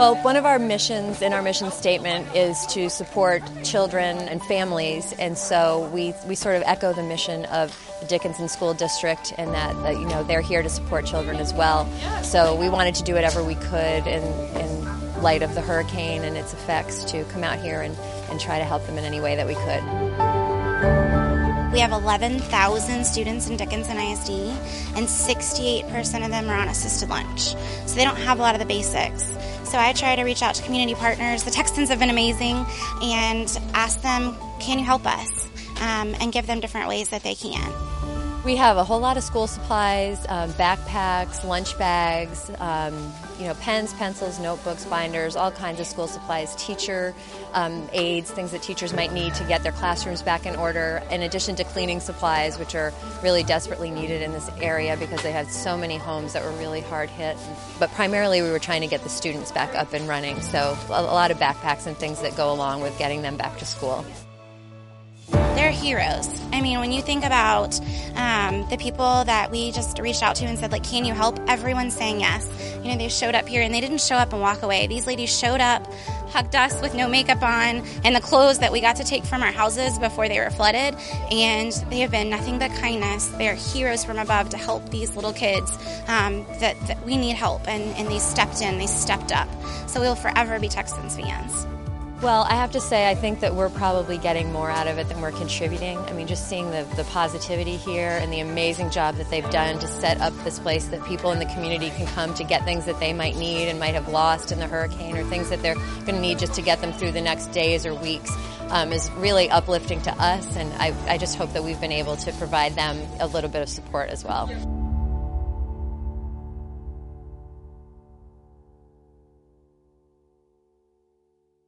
Well, one of our missions in our mission statement is to support children and families, and so we sort of echo the mission of the Dickinson School District in that they're here to support children as well. So we wanted to do whatever we could in light of the hurricane and its effects to come out here and try to help them in any way that we could. We have 11,000 students in Dickinson ISD, and 68% of them are on assisted lunch. So they don't have a lot of the basics. So I try to reach out to community partners. The Texans have been amazing, and ask them, can you help us? And give them different ways that they can. We have a whole lot of school supplies, backpacks, lunch bags, pens, pencils, notebooks, binders, all kinds of school supplies, teacher aids, things that teachers might need to get their classrooms back in order, in addition to cleaning supplies, which are really desperately needed in this area because they had so many homes that were really hard hit. But primarily we were trying to get the students back up and running, so a lot of backpacks and things that go along with getting them back to school. They're heroes. I mean, when you think about the people that we just reached out to and said, can you help? Everyone's saying yes. They showed up here, and they didn't show up and walk away. These ladies showed up, hugged us with no makeup on, and the clothes that we got to take from our houses before they were flooded, and they have been nothing but kindness. They are heroes from above to help these little kids that we need help, and they stepped in, they stepped up. So we'll forever be Texans fans. Well, I have to say, I think that we're probably getting more out of it than we're contributing. I mean, just seeing the positivity here and the amazing job that they've done to set up this place that people in the community can come to get things that they might need and might have lost in the hurricane, or things that they're going to need just to get them through the next days or weeks, is really uplifting to us. And I just hope that we've been able to provide them a little bit of support as well.